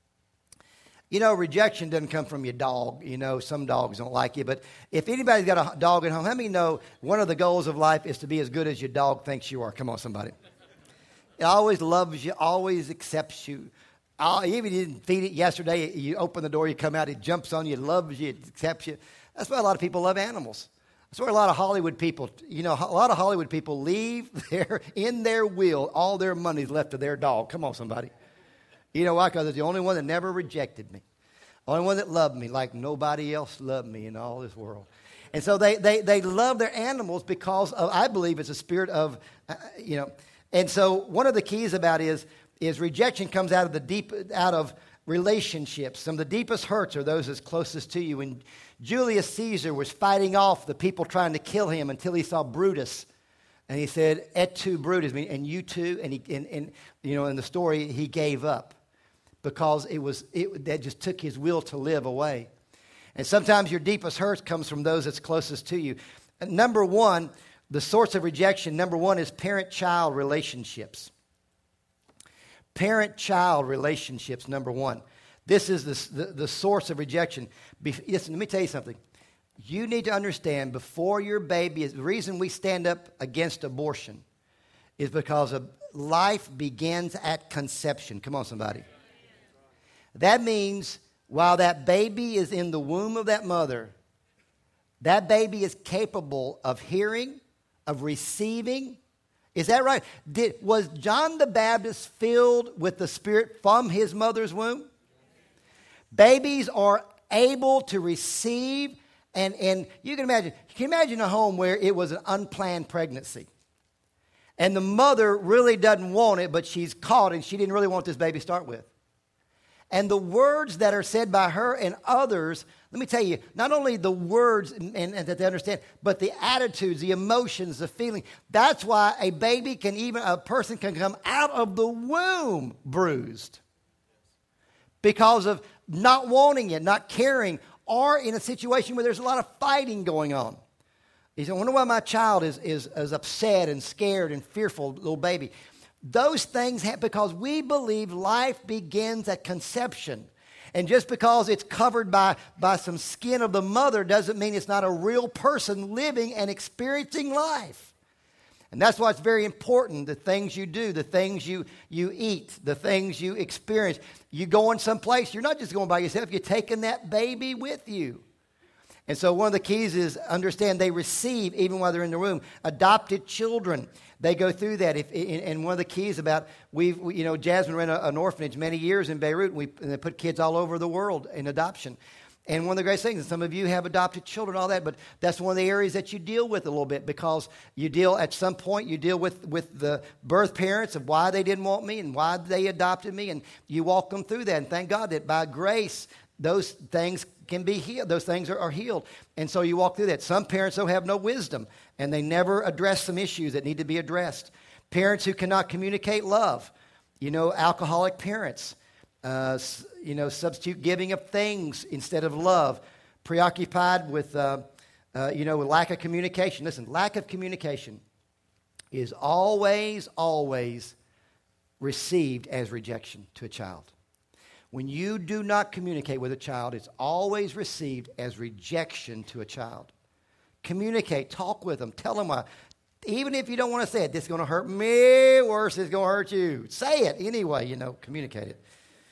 You know, rejection doesn't come from your dog. You know, some dogs don't like you. But if anybody's got a dog at home, how many know one of the goals of life is to be as good as your dog thinks you are? Come on, somebody. It always loves you, always accepts you. Oh, even you didn't feed it yesterday, you open the door, you come out, it jumps on you, it loves you, it accepts you. That's why a lot of people love animals. That's why a lot of Hollywood people, you know, a lot of Hollywood people leave their, in their will, all their money's left to their dog. Come on, somebody. You know why? Because it's the only one that never rejected me. Only one that loved me like nobody else loved me in all this world. And so they, they, they love their animals because of, I believe it's a spirit of, uh, you know. And so one of the keys about is, is rejection comes out of the deep, out of relationships. Some of the deepest hurts are those that's closest to you. And Julius Caesar was fighting off the people trying to kill him until he saw Brutus. And he said, et tu, Brutus, and you too. And, he, and, and you know, in the story, he gave up because it was it, that just took his will to live away. And sometimes your deepest hurt comes from those that's closest to you. And number one, the source of rejection, number one is parent-child relationships. Parent-child relationships, number one. This is the, the, the source of rejection. Be, listen, let me tell you something. You need to understand before your baby is, the reason we stand up against abortion is because of life begins at conception. Come on, somebody. That means while that baby is in the womb of that mother, that baby is capable of hearing, of receiving. Is that right? Did, was John the Baptist filled with the Spirit from his mother's womb? Babies are able to receive, and, and you can imagine, you can imagine a home where it was an unplanned pregnancy. And the mother really doesn't want it, but she's caught, and she didn't really want this baby to start with. And the words that are said by her and others, let me tell you, not only the words and, and, and that they understand, but the attitudes, the emotions, the feeling. That's why a baby can even, a person can come out of the womb bruised. Because of not wanting it, not caring, or in a situation where there's a lot of fighting going on. You say, I wonder why my child is, is, is upset and scared and fearful, little baby. Those things happen because we believe life begins at conception. And just because it's covered by, by some skin of the mother doesn't mean it's not a real person living and experiencing life. And that's why it's very important, the things you do, the things you, you eat, the things you experience. You go in someplace, you're not just going by yourself, you're taking that baby with you. And so one of the keys is understand they receive even while they're in the womb. Adopted children, they go through that. If, and one of the keys about, we've, we, you know, Jasmine ran a, an orphanage many years in Beirut, and, we, and they put kids all over the world in adoption. And one of the great things, and some of you have adopted children, all that, but that's one of the areas that you deal with a little bit because you deal, at some point, you deal with, with the birth parents of why they didn't want me and why they adopted me, and you walk them through that. And thank God that by grace, those things can be healed. Those things are, are healed. And so you walk through that. Some parents, though, have no wisdom, and they never address some issues that need to be addressed. Parents who cannot communicate love, you know, alcoholic parents, uh, you know, substitute giving of things instead of love, preoccupied with, uh, uh, you know, lack of communication. Listen, lack of communication is always, always received as rejection to a child. When you do not communicate with a child, it's always received as rejection to a child. Communicate, talk with them, tell them why. Even if you don't want to say it, this is going to hurt me worse, it's going to hurt you. Say it anyway, you know, communicate it.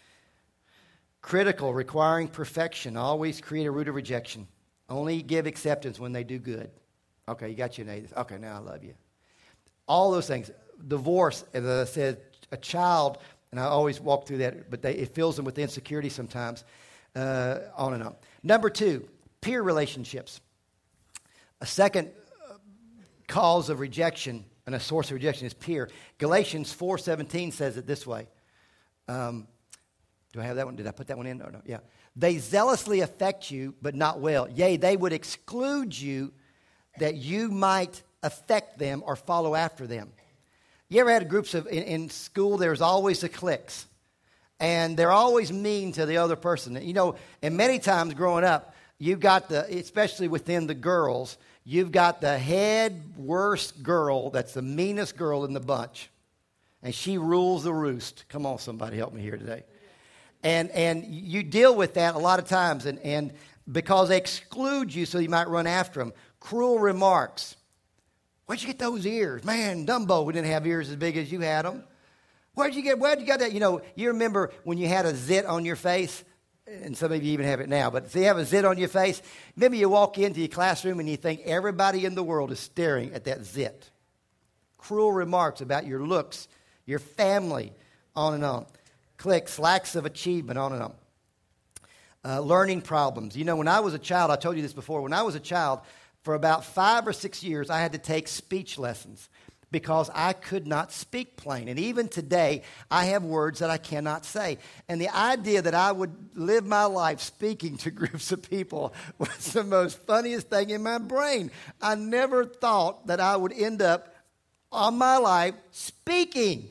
Critical, requiring perfection, always create a root of rejection. Only give acceptance when they do good. Okay, you got your name. Okay, now I love you. All those things. Divorce, as I said, a child. And I always walk through that, but they, it fills them with insecurity sometimes, uh, on and on. Number two, peer relationships. A second cause of rejection and a source of rejection is peer. Galatians four seventeen says it this way. Um, do I have that one? Did I put that one in? No, no, yeah. They zealously affect you, but not well. Yea, they would exclude you that you might affect them or follow after them. You ever had groups of, in, in school, there's always the cliques. And they're always mean to the other person. You know, and many times growing up, you've got the, especially within the girls, you've got the head worst girl that's the meanest girl in the bunch. And she rules the roost. Come on, somebody help me here today. And and you deal with that a lot of times. And, and because they exclude you so you might run after them. Cruel remarks. Where'd you get those ears? Man, Dumbo, we didn't have ears as big as you had them. Where'd you get, where'd you get that? You know, you remember when you had a zit on your face? And some of you even have it now. But if you have a zit on your face, maybe you walk into your classroom and you think everybody in the world is staring at that zit. Cruel remarks about your looks, your family, on and on. Clicks, lacks of achievement, on and on. Uh, learning problems. You know, when I was a child, I told you this before, when I was a child, for about five or six years, I had to take speech lessons because I could not speak plain. And even today, I have words that I cannot say. And the idea that I would live my life speaking to groups of people was the most funniest thing in my brain. I never thought that I would end up on my life speaking.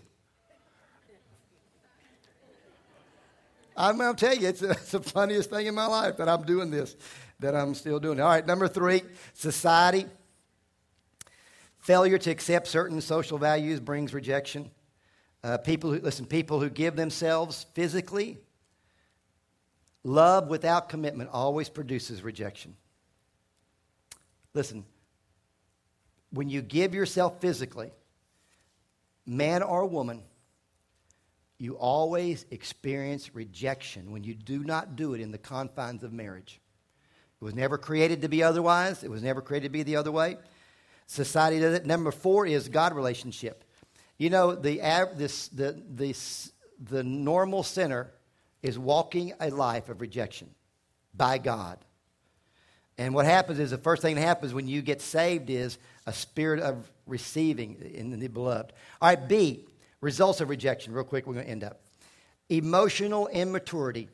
I'm going to tell you, it's, it's the funniest thing in my life that I'm doing this, that I'm still doing it. All right, number three, society. Failure to accept certain social values brings rejection. Uh, people who, listen, people who give themselves physically, love without commitment always produces rejection. Listen, when you give yourself physically, man or woman, you always experience rejection when you do not do it in the confines of marriage. It was never created to be otherwise. It was never created to be the other way. Society does it. Number four is God relationship. You know, the this the the the normal sinner is walking a life of rejection by God. And what happens is the first thing that happens when you get saved is a spirit of receiving in the beloved. All right, B, results of rejection. Real quick, we're going to end up. Emotional immaturity.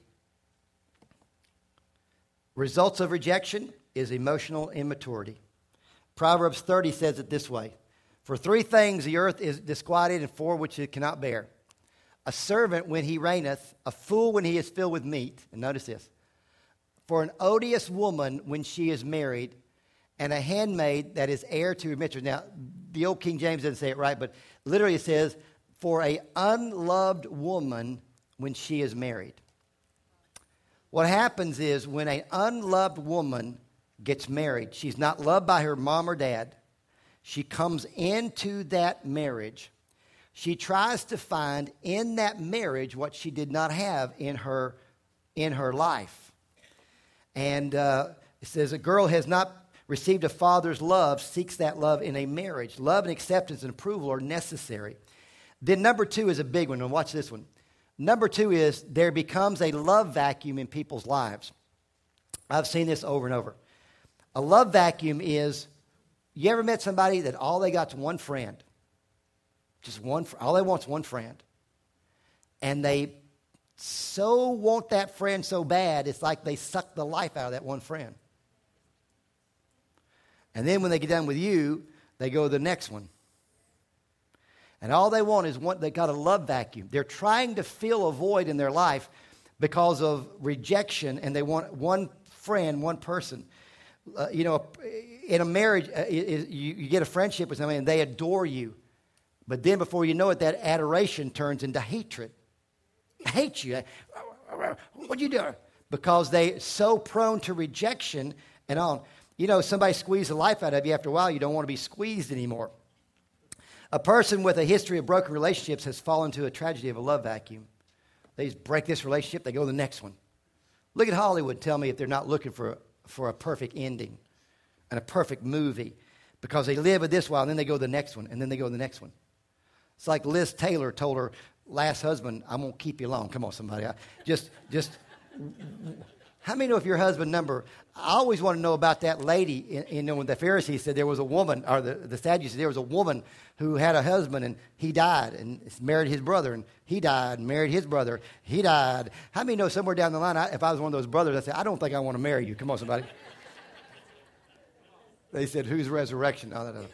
Results of rejection is emotional immaturity. Proverbs thirty says it this way. For three things the earth is disquieted, and four which it cannot bear. A servant when he reigneth, a fool when he is filled with meat. And notice this. For an odious woman when she is married, and a handmaid that is heir to her mistress. Now, the old King James doesn't say it right, but literally it says, for a unloved woman when she is married. What happens is when an unloved woman gets married, she's not loved by her mom or dad. She comes into that marriage. She tries to find in that marriage what she did not have in her, in her life. And uh, it says, a girl has not received a father's love, seeks that love in a marriage. Love and acceptance and approval are necessary. Then number two is a big one, and watch this one. Number two is there becomes a love vacuum in people's lives. I've seen this over and over. A love vacuum is, you ever met somebody that all they got is one friend? Just one, all they want is one friend. And they so want that friend so bad, it's like they suck the life out of that one friend. And then when they get done with you, they go to the next one. And all they want is one, they got a love vacuum. They're trying to fill a void in their life because of rejection, and they want one friend, one person. Uh, you know, in a marriage, uh, it, you, you get a friendship with somebody and they adore you. But then before you know it, that adoration turns into hatred. I hate you. What you doing? Because they're so prone to rejection and on. You know, somebody squeezed the life out of you. After a while, you don't want to be squeezed anymore. A person with a history of broken relationships has fallen into a tragedy of a love vacuum. They just break this relationship, they go to the next one. Look at Hollywood. Tell me if they're not looking for a, for a perfect ending and a perfect movie, because they live with this while, and then they go to the next one, and then they go to the next one. It's like Liz Taylor told her last husband, I'm going to keep you long. Come on, somebody. I, just, just, how many know if your husband number, I always want to know about that lady. You know, when the Pharisees said there was a woman, or the, the Sadducees, there was a woman who had a husband, and he died, and married his brother, and he died, and married his brother, he died. How many know somewhere down the line, I, if I was one of those brothers, I'd say, I don't think I want to marry you. Come on, somebody. They said, whose resurrection? Oh, no, no.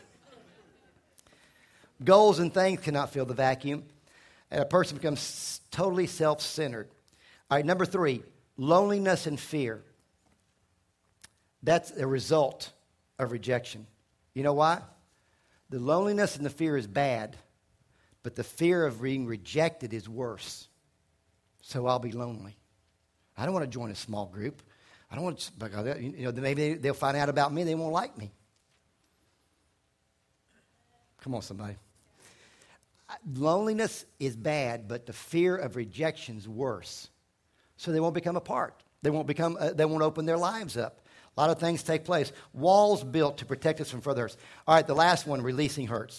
Goals and things cannot fill the vacuum. And a person becomes totally self-centered. All right, number three, loneliness and fear. That's a result of rejection. You know why? The loneliness and the fear is bad, but the fear of being rejected is worse. So I'll be lonely. I don't want to join a small group. I don't want to, because you know, maybe they'll find out about me, they won't like me. Come on, somebody. loneliness is bad, but the fear of rejection is worse. So they won't become apart. They won't become. Uh, they won't open their lives up. A lot of things take place. Walls built to protect us from further hurts. All right, the last one, releasing hurts.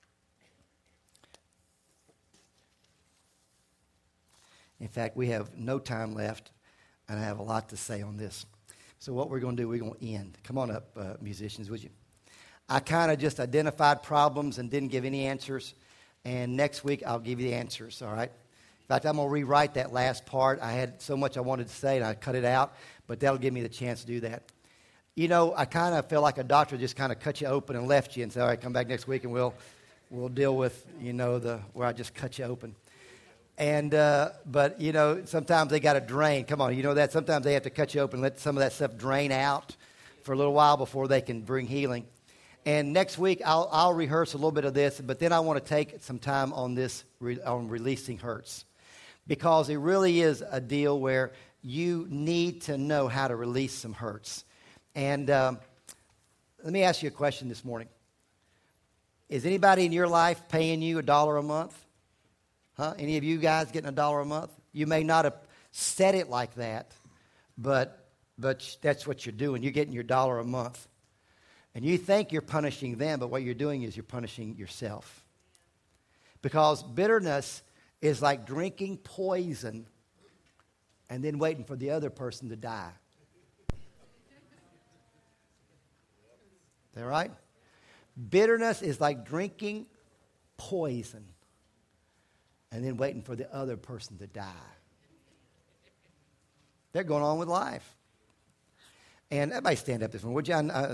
In fact, we have no time left, and I have a lot to say on this. So what we're going to do, we're going to end. Come on up, uh, musicians, would you? I kind of just identified problems and didn't give any answers. And next week, I'll give you the answers, all right? In fact, I'm going to rewrite that last part. I had so much I wanted to say, and I cut it out. But that'll give me the chance to do that. You know, I kind of feel like a doctor just kind of cut you open and left you and said, all right, come back next week, and we'll we'll deal with, you know, the where I just cut you open. And, uh, but, you know, sometimes they got to drain. Come on, you know that? Sometimes they have to cut you open and let some of that stuff drain out for a little while before they can bring healing. And next week, I'll, I'll rehearse a little bit of this, but then I want to take some time on this, re, on releasing hurts. Because it really is a deal where you need to know how to release some hurts. And um, let me ask you a question this morning. Is anybody in your life paying you a dollar a month? Huh? Any of you guys getting a dollar a month? You may not have said it like that, but but that's what you're doing. You're getting your dollar a month. And you think you're punishing them, but what you're doing is you're punishing yourself. Because bitterness is like drinking poison and then waiting for the other person to die. Is that right? Bitterness is like drinking poison and then waiting for the other person to die. They're going on with life. And everybody stand up this morning. Would you? I,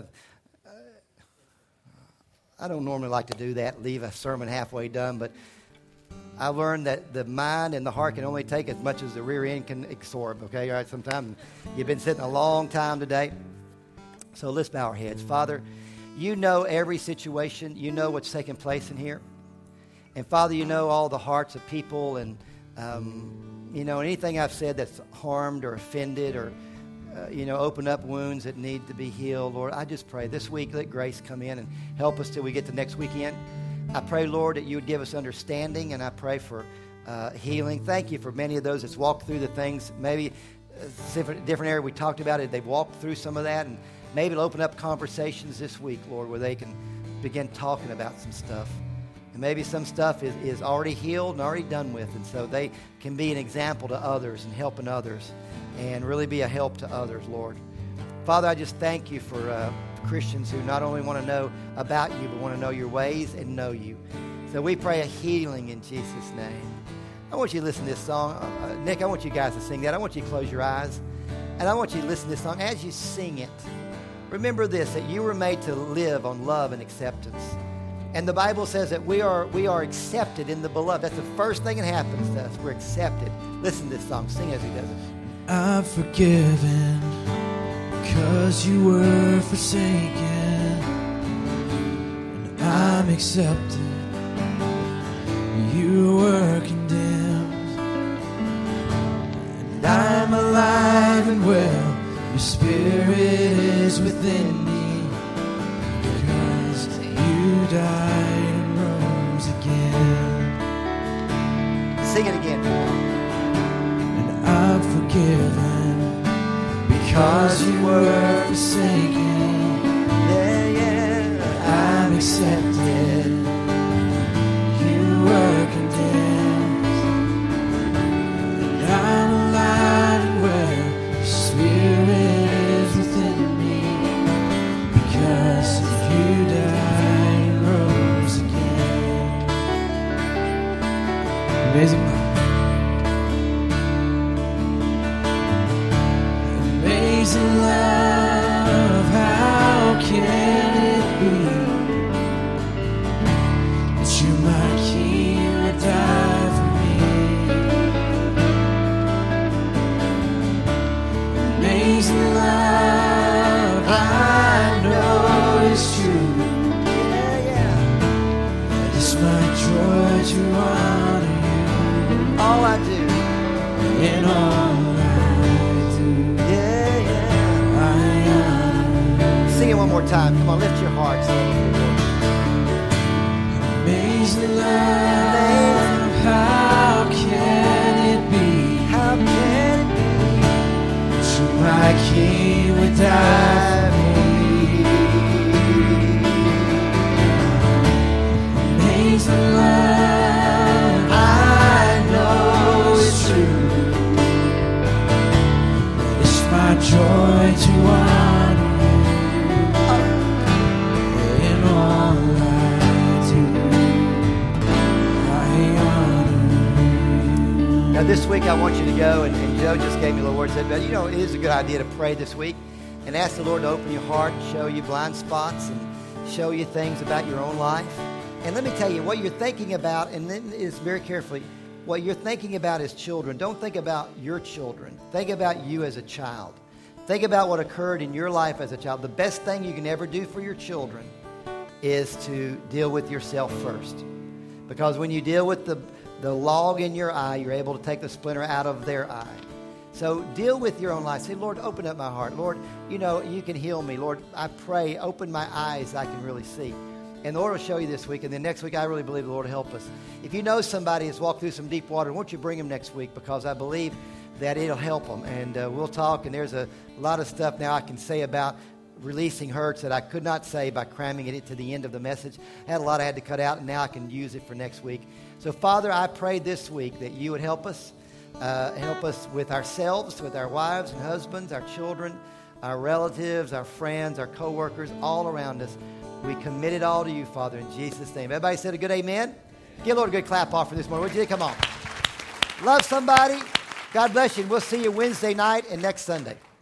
I don't normally like to do that, leave a sermon halfway done, but I learned that the mind and the heart can only take as much as the rear end can absorb, okay? All right, sometimes you've been sitting a long time today. So let's bow our heads. Father, you know every situation. You know what's taking place in here. And Father, you know all the hearts of people, and, um, you know, anything I've said that's harmed or offended or, uh, you know, opened up wounds that need to be healed. Lord, I just pray this week let grace come in and help us till we get to next weekend. I pray, Lord, that you would give us understanding, and I pray for uh, healing. Thank you for many of those that's walked through the things, maybe a different, different area we talked about it. They've walked through some of that, and maybe it'll open up conversations this week, Lord, where they can begin talking about some stuff. And maybe some stuff is, is already healed and already done with, and so they can be an example to others and helping others and really be a help to others, Lord. Father, I just thank you for uh, Christians who not only want to know about you, but want to know your ways and know you. So we pray a healing in Jesus' name. I want you to listen to this song. Uh, Nick, I want you guys to sing that. I want you to close your eyes. And I want you to listen to this song. As you sing it, remember this, that you were made to live on love and acceptance. And the Bible says that we are we are accepted in the beloved. That's the first thing that happens to us. We're accepted. Listen to this song. Sing as he does it. I'm forgiven because you were forsaken, and I'm accepted. You were condemned, and I'm alive and well. Your spirit is within me, because you died and rose again. Sing it again. And I'm forgiven because you were forsaken. Yeah, yeah. I'm accepted. You were condemned, and I'm alive and well. Your spirit is within me, because you died and rose again. Amazing love. Amazing love, how can it be that you, my King, would die for me? Amazing love, I know is true. Yeah, yeah. It's my joy to honor you All I do. in all I do. Yeah, yeah. I honor you. Sing it one more time. Come on, lift your hearts. Amazing love. love I know is true. It's my joy to honor you in all I do. I honor you. Now, this week I want you to go, and, and Joe just gave me a little word, said, but you know, it is a good idea to pray this week and ask the Lord to open your heart and show you blind spots and show you things about your own life. And let me tell you, what you're thinking about, and then is very carefully, what you're thinking about is children. Don't think about your children. Think about you as a child. Think about what occurred in your life as a child. The best thing you can ever do for your children is to deal with yourself first. Because when you deal with the, the log in your eye, you're able to take the splinter out of their eye. So deal with your own life. Say, Lord, open up my heart. Lord, you know, you can heal me. Lord, I pray, open my eyes I can really see. And the Lord will show you this week. And then next week, I really believe the Lord will help us. If you know somebody that's walked through some deep water, why don't you bring them next week? Because I believe that it'll help them. And uh, we'll talk. And there's a lot of stuff now I can say about releasing hurts that I could not say by cramming it to the end of the message. I had a lot I had to cut out, and now I can use it for next week. So, Father, I pray this week that you would help us. Uh, help us with ourselves, with our wives and husbands, our children, our relatives, our friends, our co-workers, all around us. We commit it all to you, Father, in Jesus' name. Everybody said a good amen? Give the Lord a good clap off for this morning. Would you? Come on. Love somebody. God bless you. And we'll see you Wednesday night and next Sunday.